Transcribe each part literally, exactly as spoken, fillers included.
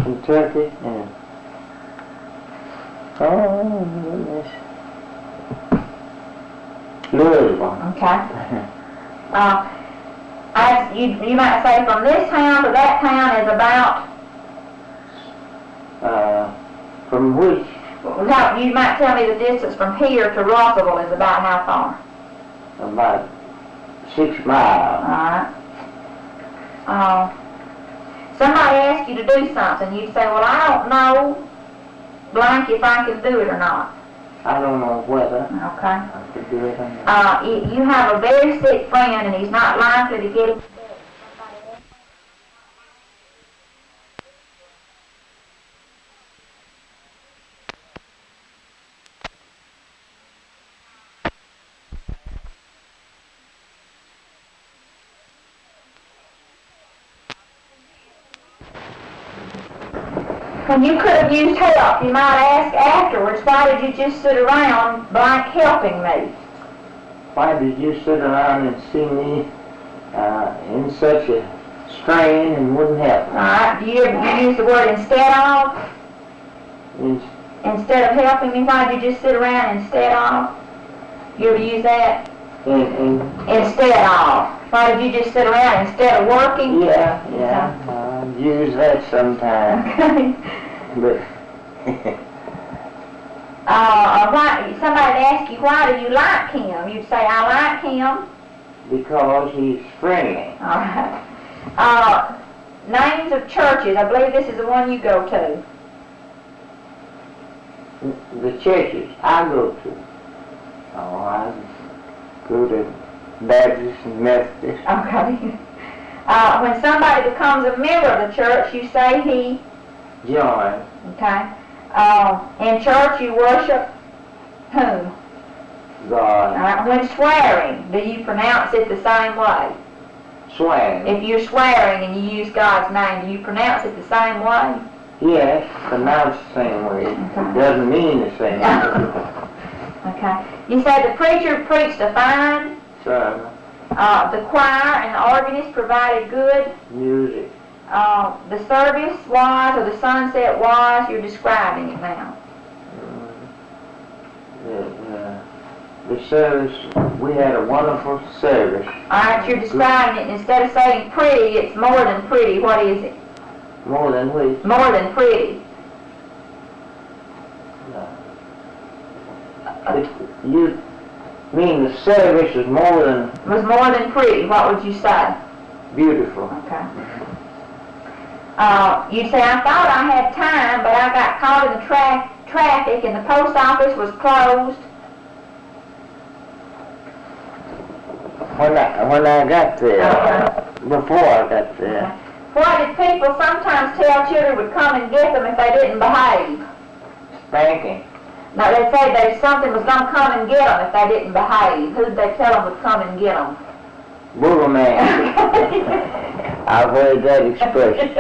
Kentucky, and oh goodness, Louisville. Okay. Uh, I, you, you might say from this town to that town is about, Uh, from which? no, you might tell me the distance from here to Russellville is about how far? About six miles. Alright. Uh, somebody asks you to do something, you'd say, well, I don't know blank if I can do it or not. I don't know whether Okay. I could do it or not. Uh, you, you have a very sick friend and he's not likely to get it. When you could have used help, you might ask afterwards, why did you just sit around blank helping me? Why did you sit around and see me uh, in such a strain and wouldn't help me? Alright, do you ever use the word instead of? In- Instead of helping me, why did you just sit around instead of? You ever use that? in, in, Instead of. Why did you just sit around instead of working? yeah, yeah, I use that sometimes, Okay. but Uh, why, somebody ask you, why do you like him? You'd say, I like him. because he's friendly. Alright. Uh, names of churches. I believe this is the one you go to. The churches I go to, oh, I go to Baptist and Methodist. Okay. Uh, when somebody becomes a member of the church, you say he. Join. Okay. Uh, in church, you worship whom? God. Alright. When swearing, do you pronounce it the same way? Swearing. If you're swearing and you use God's name, do you pronounce it the same way? Yes, pronounced the same way. It doesn't mean the same. Okay. You said the preacher preached a fine, So, uh, the choir and the organist provided good, music. uh, the service was, or the sunset was, you're describing it now. Uh, the, uh, the service, we had a wonderful service. Alright, you're describing it, instead of saying pretty, it's more than pretty, what is it? More than which. More than pretty. It, you mean the service is more than Was more than pretty, what would you say? beautiful. Okay. Uh, you'd say, I thought I had time, but I got caught in the tra- traffic and the post office was closed. When I, when I got there, Okay. before I got there, Why did people sometimes tell children would come and get them if they didn't behave? spanking. Now, they'd say that something was going to come and get them if they didn't behave. Who'd they tell them would come and get them? Booger man. I've heard that expression.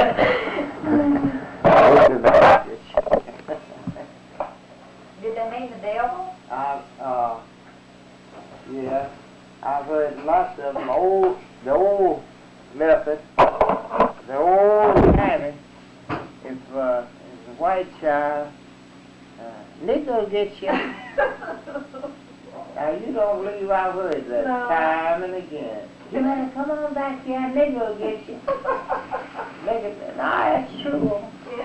Did they mean the devil? I, uh, yeah, I've heard lots of them. Old, the old method, the old timing. If, uh, if a white child, uh, nigga get you. Now you don't believe I've heard that No. time and again. You better come on back here, nigga will get you. Nigga, nah, that's true.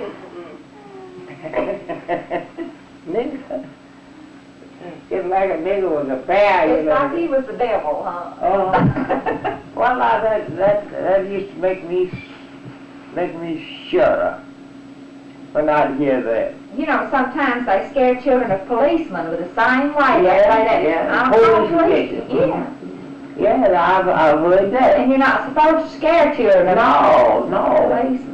Nigga. It's like a nigga was a bear, you It's know. like he was the devil, huh? Oh, well, now that, that, that used to make me, make me shudder when I'd hear that. You know, sometimes they scare children of policemen with the same way. They Yeah, say that, yeah, I'm police a police. station. Yeah. Yeah, I've, I've heard that. And you're not supposed to scare children of No, no. policemen.